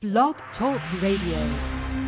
Blog Talk Radio.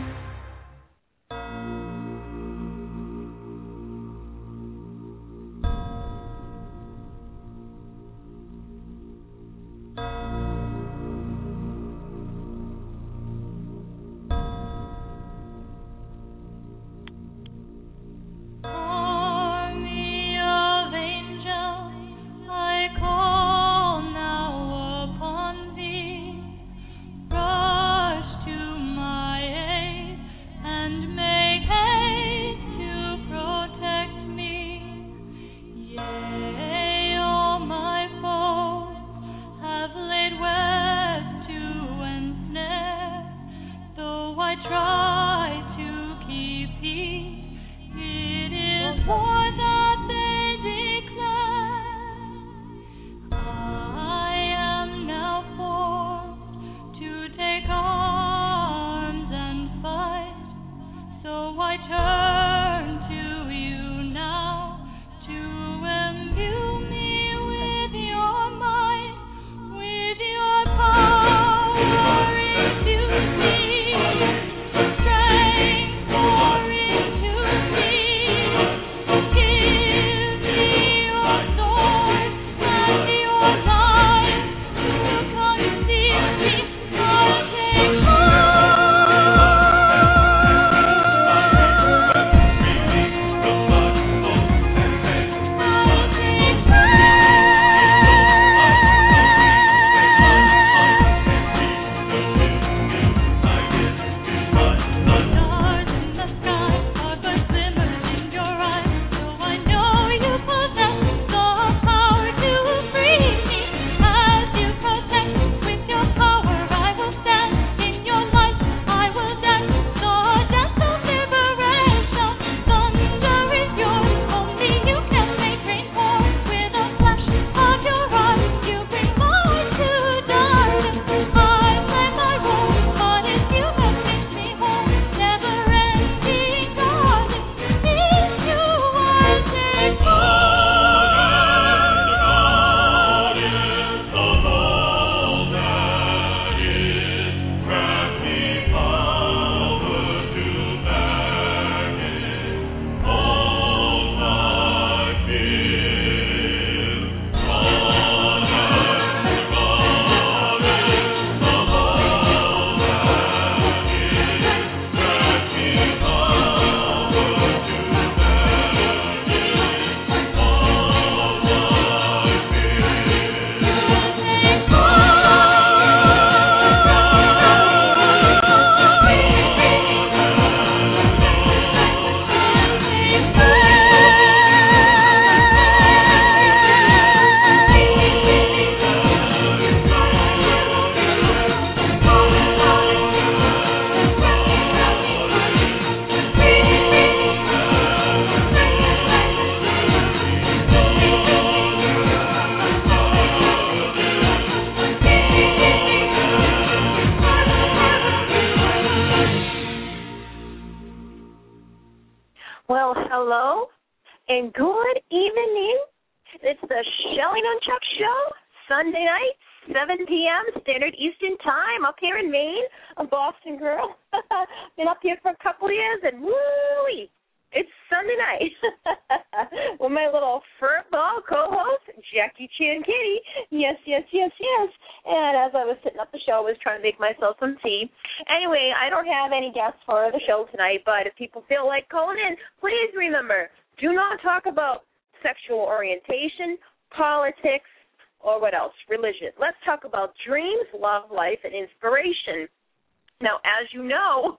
Myself some tea. Anyway, I don't have any guests for the show tonight, but if people feel like calling in, please remember, do not talk about sexual orientation, politics, or what else? Religion. Let's talk about dreams, love, life, and inspiration. Now, as you know,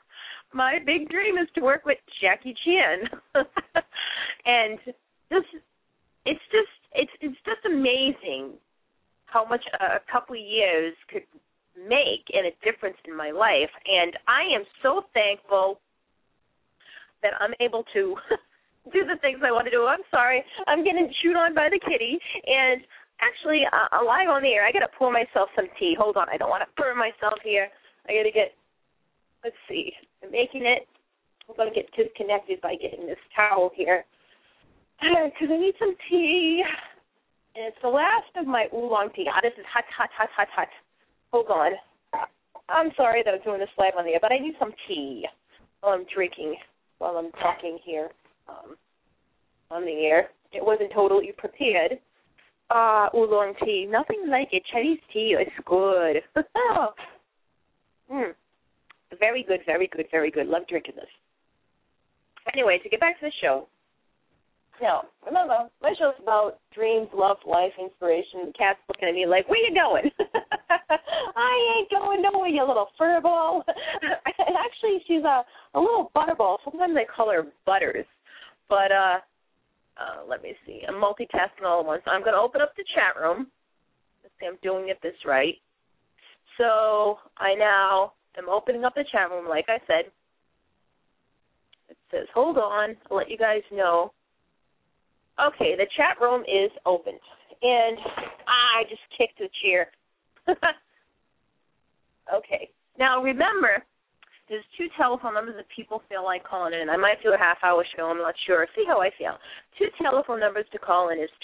my big dream is to work with Jackie Chan. And it's just amazing how much a couple of years could make and a difference in my life, and I am so thankful that I'm able to do the things I want to do. I'm sorry, I'm getting chewed on by the kitty, and actually, live on the air, I got to pour myself some tea. Hold on, I don't want to burn myself here. I got to get, let's see, I'm making it. I'm going to get disconnected by getting this towel here, because I need some tea, and it's the last of my oolong tea. This is hot, hot, hot, hot, hot. Hold on. I'm sorry that I'm doing this live on the air, but I need some tea while I'm drinking, while I'm talking here on the air. It wasn't totally prepared. Oolong tea. Nothing like it. Chinese tea is good. Very good, very good, very good. Love drinking this. Anyway, to get back to the show. Now, remember, my show's about dreams, love, life, inspiration. The cat's looking at me like, where you going? I ain't going nowhere, you little furball. Actually, she's a little butterball. Sometimes I call her Butters. But let me see. I'm multitasking all at once. I'm going to open up the chat room. Let's see, I'm doing it this right. So I now am opening up the chat room, like I said. It says, hold on. I'll let you guys know. Okay, the chat room is open. And I just kicked the chair. Okay. Now, remember, there's 2 telephone numbers that people feel like calling in. I might do a half-hour show. I'm not sure. See how I feel. 2 telephone numbers to call in is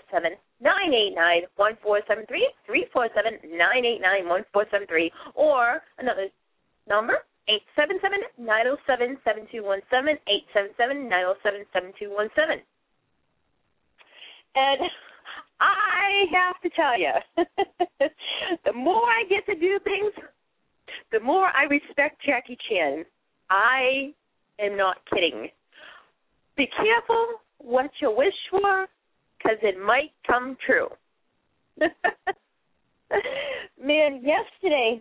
347-989-1473, 347-989-1473, or another number, 877-907-7217, 877-907-7217. And I have to tell you, the more I get to do things, the more I respect Jackie Chan. I am not kidding. Be careful what you wish for, because it might come true. Man, yesterday,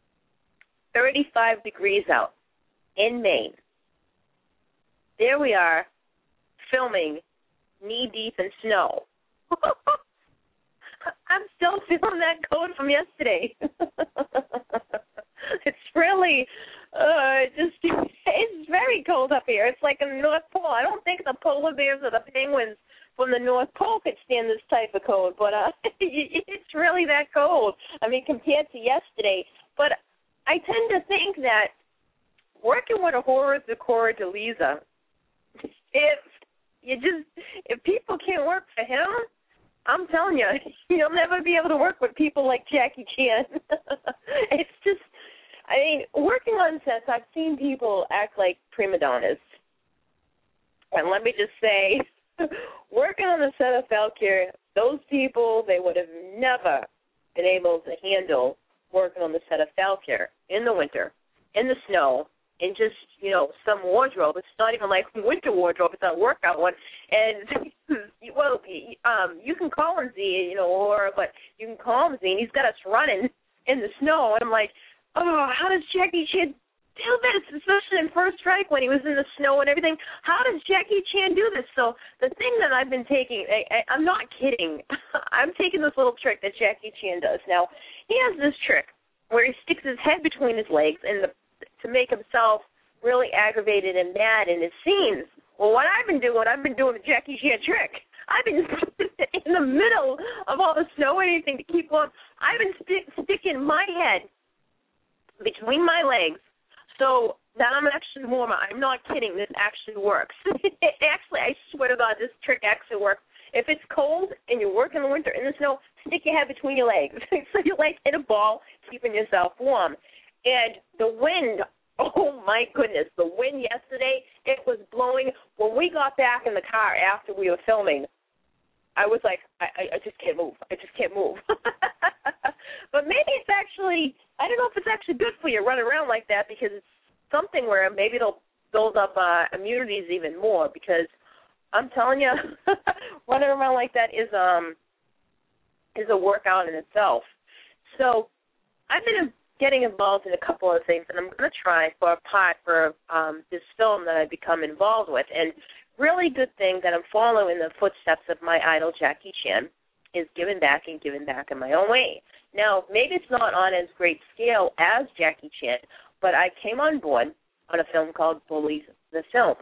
35 degrees out in Maine. There we are, filming knee-deep in snow. I'm still feeling that cold from yesterday. It's really, it's very cold up here. It's like in the North Pole. I don't think the polar bears or the penguins from the North Pole could stand this type of cold, but it's really that cold. I mean, compared to yesterday. But I tend to think that working with a Horace Zecora DeLisa, if people can't work for him, I'm telling you, you'll never be able to work with people like Jackie Chan. It's just, I mean, working on sets, I've seen people act like prima donnas. And let me just say, working on the set of Valkyrie, those people, they would have never been able to handle working on the set of Valkyrie in the winter, in the snow, in just, some wardrobe. It's not even like winter wardrobe. It's a workout one. And, well, you can call him Z, but you can call him Z, and he's got us running in the snow. And I'm like, oh, how does Jackie Chan do this, especially in First Strike when he was in the snow and everything? How does Jackie Chan do this? So the thing that I've been taking, I'm not kidding. I'm taking this little trick that Jackie Chan does. Now, he has this trick where he sticks his head between his legs to make himself really aggravated and mad in his scenes. Well, what I've been doing the Jackie Chan trick. I've been in the middle of all the snow and anything to keep on. I've been sticking my head between my legs so that I'm actually warmer. I'm not kidding. This actually works. Actually, I swear to God, this trick actually works. If it's cold and you work in the winter in the snow, stick your head between your legs. So you're like in a ball, keeping yourself warm. And the wind, oh my goodness, the wind yesterday, it was blowing. When we got back in the car after we were filming, I was like, I just can't move. I just can't move. But maybe it's actually, I don't know if it's actually good for you running around like that, because it's something where maybe it'll build up immunities even more, because I'm telling you, running around like that is a workout in itself. So I've been getting involved in a couple of things, and I'm going to try for a part for this film that I've become involved with. And really good thing that I'm following the footsteps of my idol, Jackie Chan, is giving back and giving back in my own way. Now, maybe it's not on as great scale as Jackie Chan, but I came on board on a film called Bullies the Film.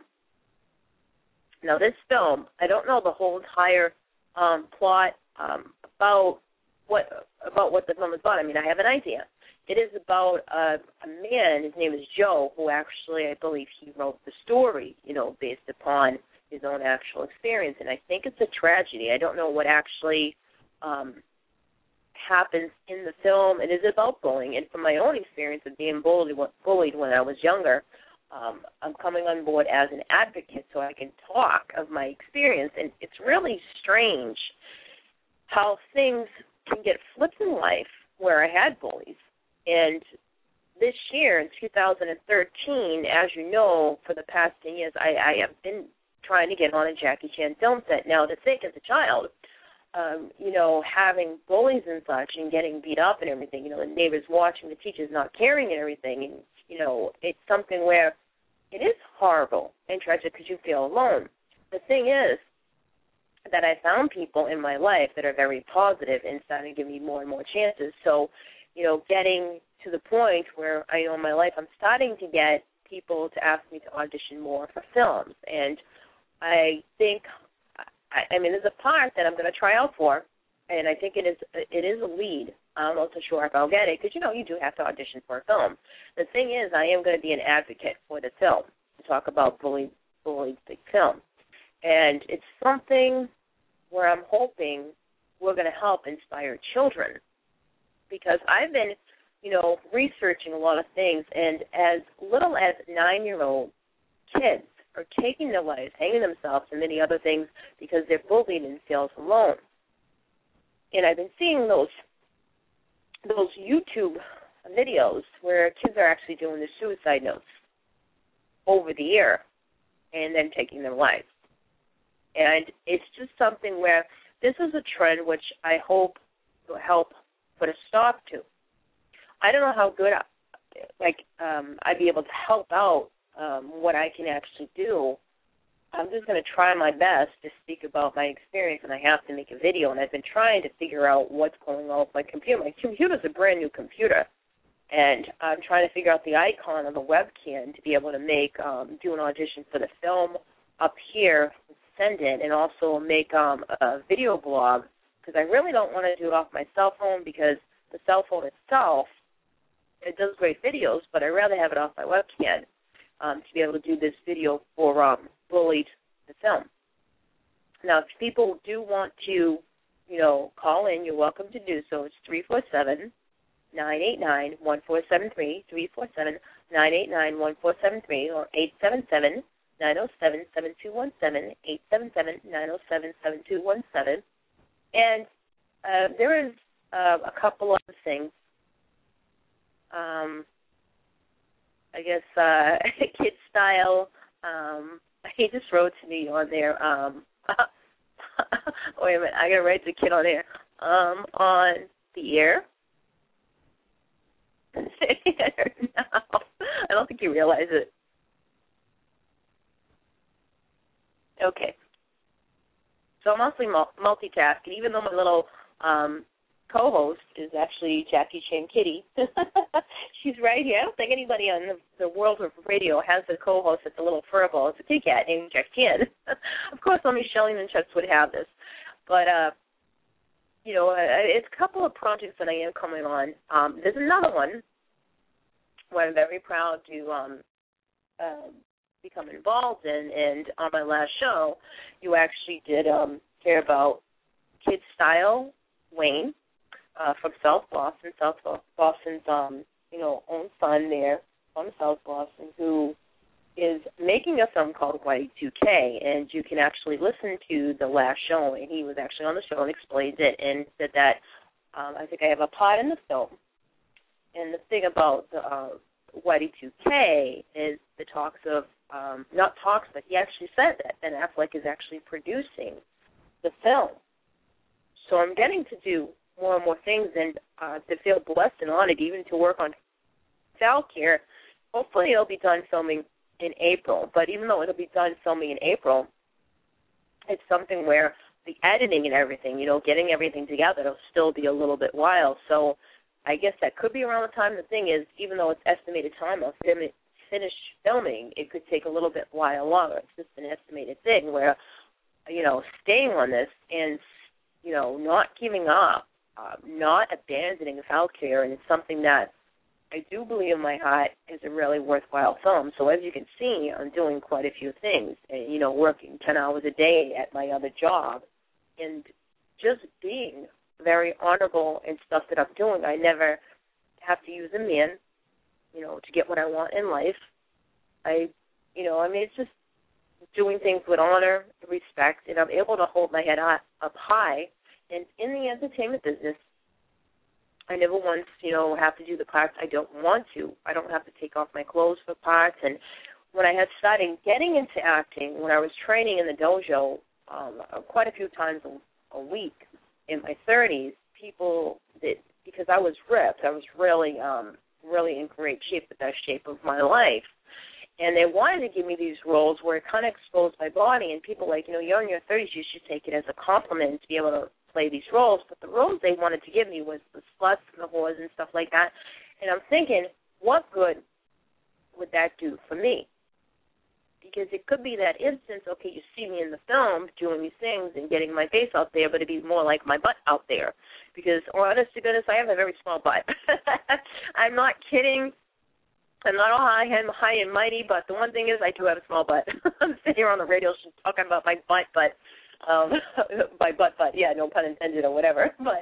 Now, this film, I don't know the whole entire plot about what the film is about. I mean, I have an idea. It is about a man, his name is Joe, who actually, I believe he wrote the story, based upon his own actual experience. And I think it's a tragedy. I don't know what actually happens in the film. It is about bullying, and from my own experience of being bullied when I was younger, I'm coming on board as an advocate so I can talk of my experience. And it's really strange how things can get flipped in life where I had bullies. And this year, in 2013, as you know, for the past 10 years, I have been trying to get on a Jackie Chan film set. Now, to think as a child, having bullies and such and getting beat up and everything, the neighbors watching, the teachers not caring and everything, and, it's something where it is horrible and tragic because you feel alone. The thing is that I found people in my life that are very positive and starting to give me more and more chances. So, getting to the point where I know in my life I'm starting to get people to ask me to audition more for films. And I think, there's a part that I'm going to try out for, and I think it is a lead. I'm not so sure if I'll get it because, you do have to audition for a film. The thing is, I am going to be an advocate for the film to talk about bullied film. And it's something where I'm hoping we're going to help inspire children because I've been, researching a lot of things, and as little as 9-year-old kids are taking their lives, hanging themselves, and many other things because they're bullied and feel alone. And I've been seeing those YouTube videos where kids are actually doing the suicide notes over the air and then taking their lives. And it's just something where this is a trend which I hope will help put a stop to. I don't know how good I'd be able to help out what I can actually do. I'm just going to try my best to speak about my experience, and I have to make a video, and I've been trying to figure out what's going on with my computer. My computer's a brand-new computer, and I'm trying to figure out the icon on the webcam to be able to do an audition for the film up here, send it, and also make a video blog, because I really don't want to do it off my cell phone because the cell phone itself, it does great videos, but I'd rather have it off my webcam to be able to do this video for Bullied the film. Now, if people do want to, call in, you're welcome to do so. It's 347-989-1473, 347-989-1473, or 877-907-7217, 877-907-7217. And there is a couple of things. I guess kid style. He just wrote to me on there. Wait a minute, I gotta write the kid on there. On the air. No, I don't think you realize it. Okay. So I'm mostly multitasking, even though my little co-host is actually Jackie Chan Kitty. She's right here. I don't think anybody on the world of radio has a co-host that's a little furball. It's a kitty cat named Jack Chan. Of course, only Shelley and Chucks would have this. But, it's a couple of projects that I am coming on. There's another one where I'm very proud to become involved in. And on my last show, you actually did hear about Kid Style Wayne. From South Boston, Boston's, own son there from South Boston, who is making a film called Y2K, and you can actually listen to the last show, and he was actually on the show and explained it and said that I think I have a part in the film. And the thing about the Y2K is the talks of, not talks, but he actually said that Ben Affleck is actually producing the film. So I'm getting to do more and more things, and to feel blessed and honored even to work on Valkyr. Hopefully it'll be done filming in April, but even though it'll be done filming in April, it's something where the editing and everything, getting everything together, it'll still be a little bit while. So I guess that could be around the time. The thing is, even though it's estimated time of finish filming, it could take a little bit while longer. It's just an estimated thing where, staying on this and, not giving up, not abandoning Valkyr, and it's something that I do believe in my heart is a really worthwhile film. So as you can see, I'm doing quite a few things, and, working 10 hours a day at my other job, and just being very honorable in stuff that I'm doing. I never have to use a man, to get what I want in life. It's just doing things with honor, respect, and I'm able to hold my head up high. And in the entertainment business, I never once, have to do the parts I don't want to. I don't have to take off my clothes for parts. And when I had started getting into acting, when I was training in the dojo quite a few times a week in my 30s, people that, because I was ripped, I was really in great shape, the best shape of my life. And they wanted to give me these roles where it kind of exposed my body, and people like, you're in your 30s, you should take it as a compliment to be able to play these roles. But the roles they wanted to give me was the sluts and the whores and stuff like that. And I'm thinking, what good would that do for me? Because it could be that instance, okay, you see me in the film doing these things and getting my face out there, but it'd be more like my butt out there. Because, honest to goodness, I have a very small butt. I'm not kidding. I'm not all high and mighty, but the one thing is I do have a small butt. I'm sitting here on the radio talking about my butt, my butt, yeah, no pun intended or whatever. But,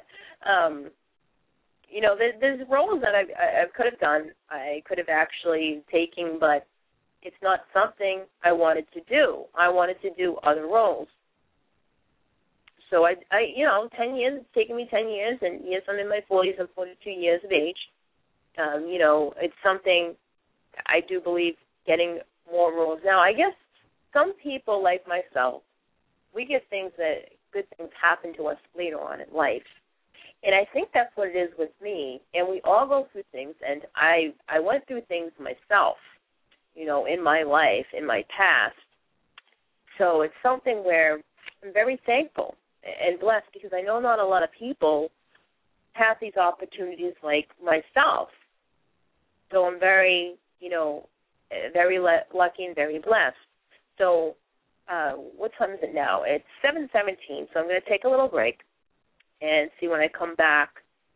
there's roles that I could have done, I could have actually taken, but it's not something I wanted to do. I wanted to do other roles. So I 10 years, it's taken me 10 years, and yes, I'm in my 40s, I'm 42 years of age. It's something I do believe getting more roles. Now, I guess some people like myself, we get good things happen to us later on in life. And I think that's what it is with me. And we all go through things, and I went through things myself, in my life, in my past. So it's something where I'm very thankful and blessed because I know not a lot of people have these opportunities like myself. So I'm very, very lucky and very blessed. So what time is it now? It's 7:17, so I'm going to take a little break and see when I come back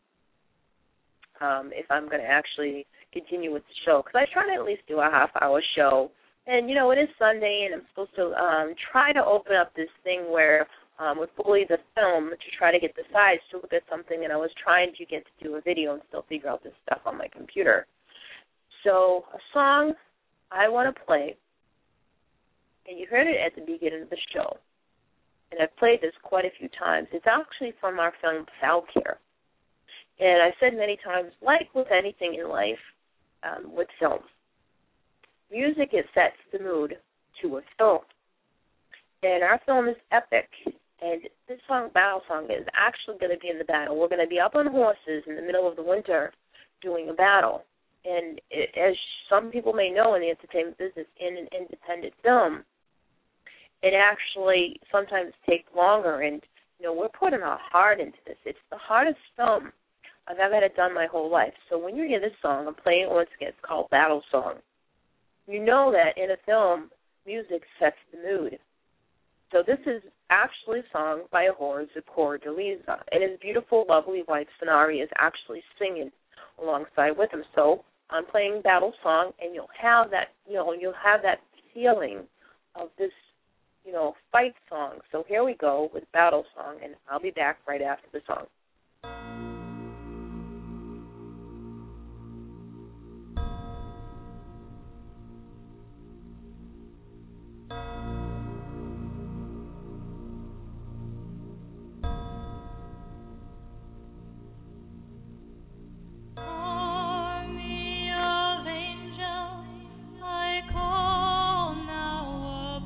if I'm going to actually continue with the show. Because I try to at least do a half-hour show. And, it is Sunday, and I'm supposed to try to open up this thing where with Bully the Film to try to get the size to look at something, and I was trying to get to do a video and still figure out this stuff on my computer. So a song I want to play, and you heard it at the beginning of the show, and I've played this quite a few times. It's actually from our film Falcare. And I've said many times, like with anything in life, with films, music sets the mood to a film. And our film is epic. And this song, Battle Song, is actually going to be in the battle. We're going to be up on horses in the middle of the winter doing a battle. And as some people may know in the entertainment business, in an independent film, it actually sometimes takes longer. And, we're putting our heart into this. It's the hardest film I've ever had it done my whole life. So when you hear this song, I'm playing it once again, it's called Battle Song. You know that in a film, music sets the mood. So this is actually a song by a whore, Zipporah DeLisa, and his beautiful, lovely wife, Sonari, is actually singing alongside with him. So I'm playing Battle Song, and you'll have that, you'll have that feeling of this, fight song. So here we go with Battle Song, and I'll be back right after the song.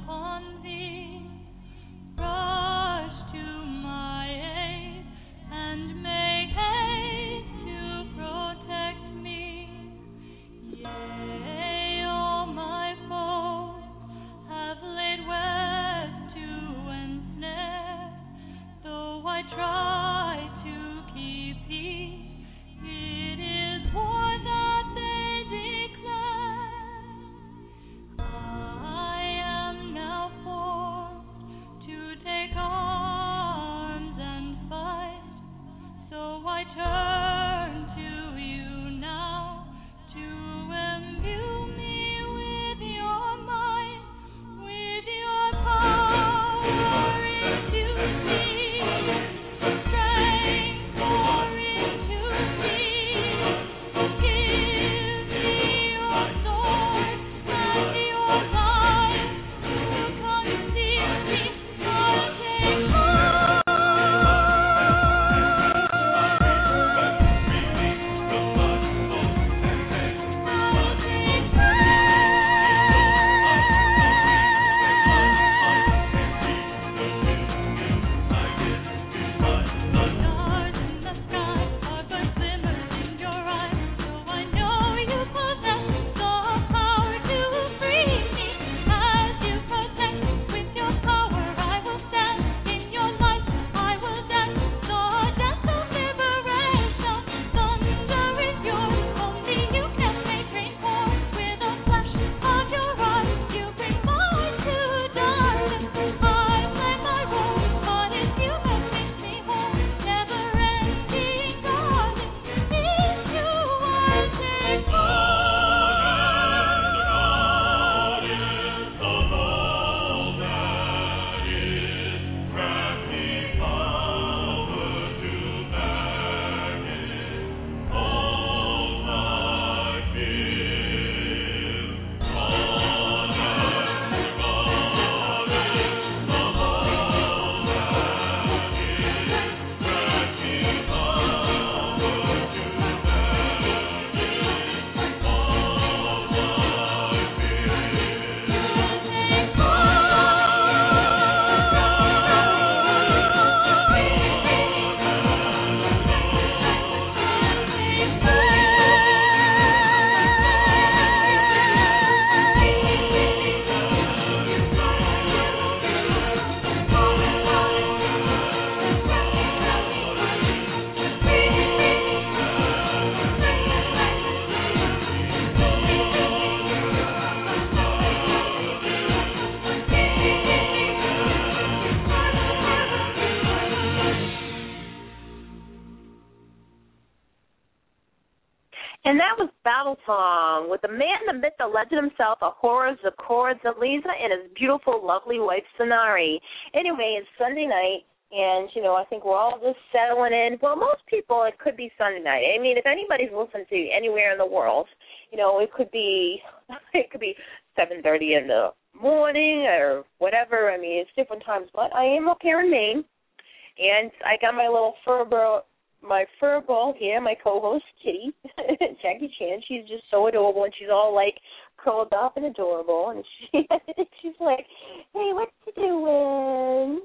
And beautiful song with the man, the myth, the legend himself, a horror, Zecora Zaliza, and his beautiful, lovely wife, Sonari. Anyway, it's Sunday night, and, you know, I think we're all just settling in. Well, most people, it could be Sunday night. I mean, if anybody's listening to you anywhere in the world, you know, it could be 7:30 in the morning or whatever. I mean, it's different times, but I am up here in Maine, and I got my little furball here, my co-host, Kitty, Jackie Chan. She's just so adorable, and she's all, like, curled up and adorable, and she's like, hey, what you doing?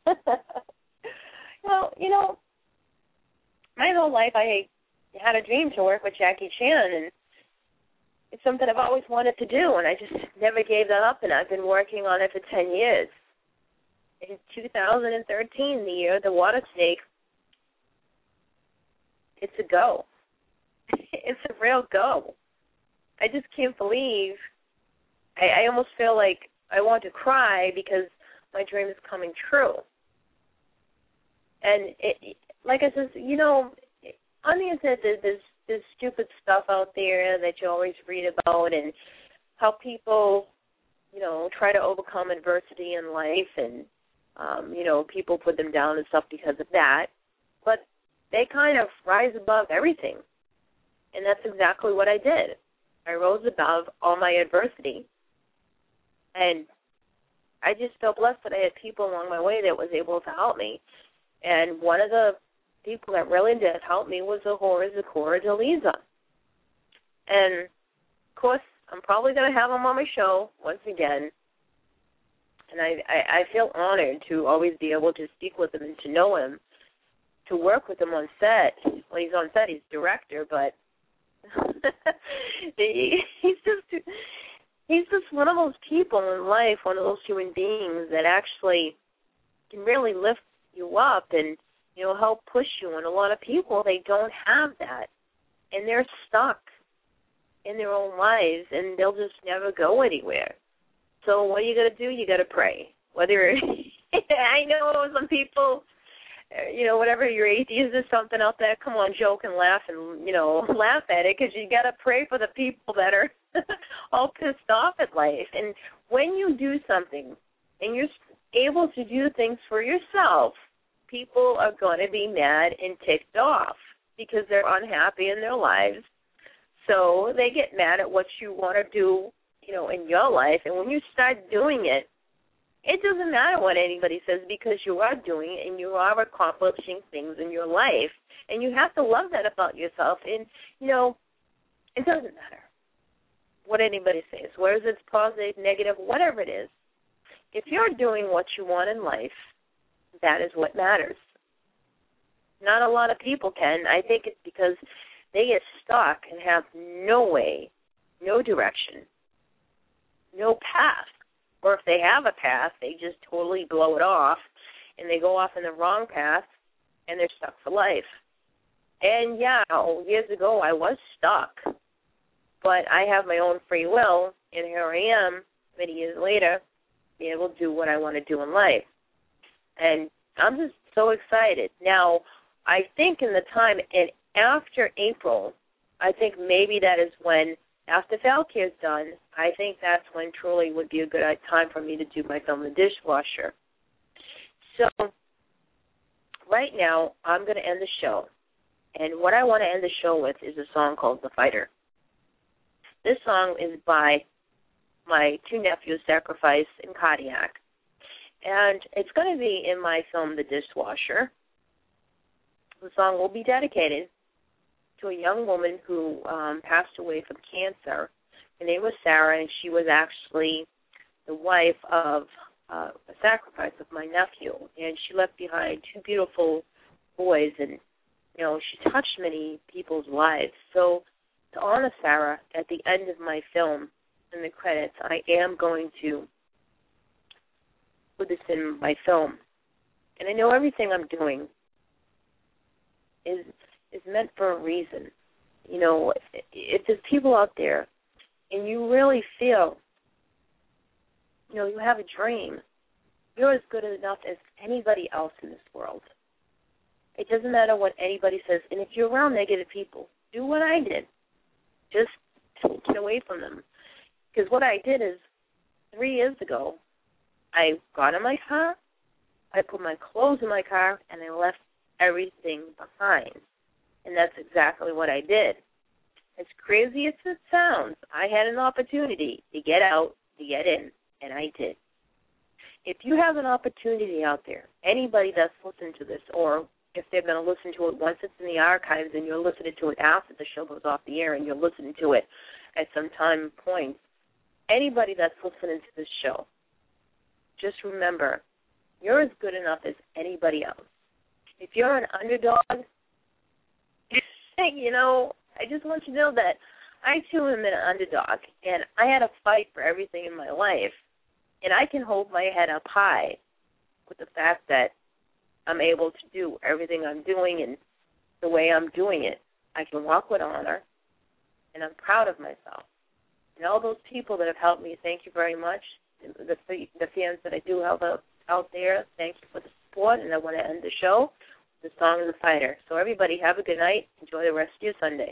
Well, you know, my whole life I had a dream to work with Jackie Chan, and it's something I've always wanted to do, and I just never gave that up, and I've been working on it for 10 years. In 2013, the year of the water snake, it's a go. It's a real go. I just can't believe, I almost feel like I want to cry because my dream is coming true. And like I said, you know, on the internet there's stupid stuff out there that you always read about, and how people, you know, try to overcome adversity in life, and, you know, people put them down and stuff because of that. But they kind of rise above everything. And that's exactly what I did. I rose above all my adversity. And I just felt blessed that I had people along my way that was able to help me. And one of the people that really did help me was Zecora Zaliza. And, of course, I'm probably going to have him on my show once again. And I feel honored to always be able to speak with him and to know him, to work with him on set. Well, he's on set, he's director, but he's just one of those people in life, one of those human beings that actually can really lift you up and, you know, help push you. And a lot of people, they don't have that, and they're stuck in their own lives, and they'll just never go anywhere. So what are you going to do? You got to pray. Whether I know some people, you know, whatever, you're atheist or something out there, come on, joke and laugh and, you know, laugh at it, because you got to pray for the people that are all pissed off at life. And when you do something and you're able to do things for yourself, people are going to be mad and ticked off because they're unhappy in their lives. So they get mad at what you want to do, you know, in your life. And when you start doing it, it doesn't matter what anybody says, because you are doing it and you are accomplishing things in your life. And you have to love that about yourself. And, you know, it doesn't matter what anybody says, whether it's positive, negative, whatever it is. If you're doing what you want in life, that is what matters. Not a lot of people can. I think it's because they get stuck and have no way, no direction, no path. Or if they have a path, they just totally blow it off, and they go off in the wrong path, and they're stuck for life. And, yeah, years ago I was stuck, but I have my own free will, and here I am, many years later, being able to do what I want to do in life. And I'm just so excited. Now, I think in the time, and after April, I think maybe that is when, after Valkyrie is done, I think that's when truly would be a good time for me to do my film, The Dishwasher. So right now, I'm going to end the show. And what I want to end the show with is a song called The Fighter. This song is by my two nephews, Sacrifice and Kodiak. And it's going to be in my film, The Dishwasher. The song will be dedicated to a young woman who passed away from cancer. Her name was Sarah, and she was actually the wife of a sacrifice of my nephew. And she left behind two beautiful boys, and, you know, she touched many people's lives. So to honor Sarah, at the end of my film, in the credits, I am going to put this in my film. And I know everything I'm doing is meant for a reason. You know, if there's people out there and you really feel, you know, you have a dream, you're as good enough as anybody else in this world. It doesn't matter what anybody says. And if you're around negative people, do what I did. Just away from them. Because what I did is, 3 years ago, I got in my car, I put my clothes in my car, and I left everything behind. And that's exactly what I did. As crazy as it sounds, I had an opportunity to get out, to get in, and I did. If you have an opportunity out there, anybody that's listening to this, or if they're going to listen to it once it's in the archives and you're listening to it after the show goes off the air and you're listening to it at some time point, anybody that's listening to this show, just remember, you're as good enough as anybody else. If you're an underdog, you know, I just want you to know that I, too, am an underdog, and I had to fight for everything in my life, and I can hold my head up high with the fact that I'm able to do everything I'm doing and the way I'm doing it. I can walk with honor, and I'm proud of myself. And all those people that have helped me, thank you very much. The fans that I do have out there, thank you for the support, and I want to end the show with the song of the fighter. So everybody, have a good night. Enjoy the rest of your Sunday.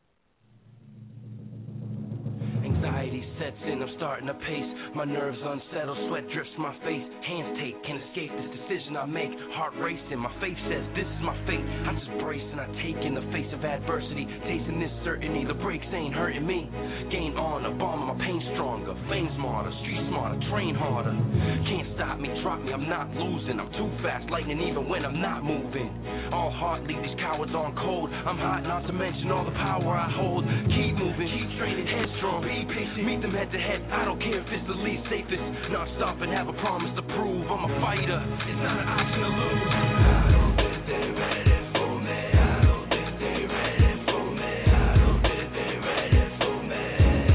Anxiety sets in, I'm starting to pace. My nerves unsettled, sweat drips my face. Hands take, can't escape this decision I make. Heart racing, my faith says this is my fate. I just brace and I take in the face of adversity. Tasting this certainty, the breaks ain't hurting me. Gain honor, bomb my pain stronger. Fame smarter, street smarter, train harder. Can't stop me, drop me, I'm not losing. I'm too fast, lightning even when I'm not moving. All heart lead these cowards on cold. I'm hot, not to mention all the power I hold. Keep moving, keep training, headstrong. Be patient, meet them head to head. I don't care if it's the least safest. Not stop and have a promise to prove. I'm a fighter. It's not an option to lose. I don't think they're ready for me. I don't think they're ready for me. I don't think they're ready for me.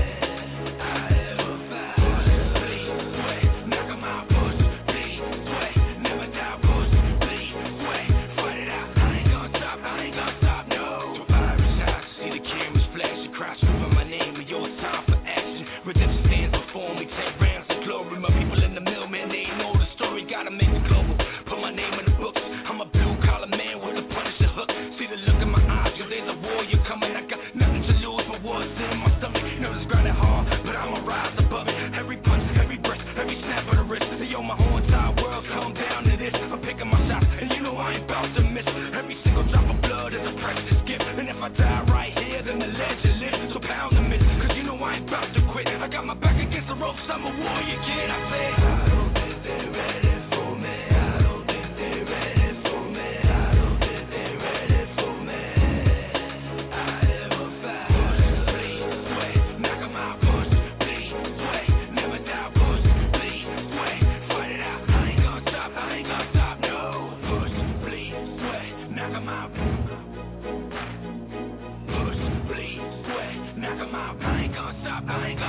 I ever fight. Push, bleed, sweat, knock 'em out. Push, bleed, sweat, never doubt. Push, bleed, sweat, fight it out. I ain't gonna stop. I ain't gonna stop. No. So Irish shots, see the cameras flash across with my name and your time for action. Redemption stands before me. 10 rounds of glory. My people in the mill, man, they know the story. Gotta make it global. Put my name in the books. I'm a blue collar man with a Punisher hook. See the look in my eyes, yo, there's a warrior coming. I got nothing to lose, but what's in my stomach. Nerves grinding hard, but I'ma rise above it. Every punch, every breath, every snap of the wrist. Yo, my whole entire world come down to this. I'm picking my shots, and you know I ain't about to miss. Every single drop of blood is a precious gift. And if I die right here, then the legend lives. So pound the miss, cause you know I ain't about to quit. I got my back against the ropes, I'm a warrior kid. I say, I don't think they're ready for me. I don't think they're ready for me. I don't think they're ready for me. I ever fight. Push, bleed, sweat, knock 'em out. Push, bleed, sweat, never doubt. Push, bleed, sweat, fight it out. I ain't gonna stop. I ain't gonna stop. No. Push, bleed, sweat, knock 'em out. Push, bleed, sweat, knock 'em out. I ain't gonna stop. I ain't gonna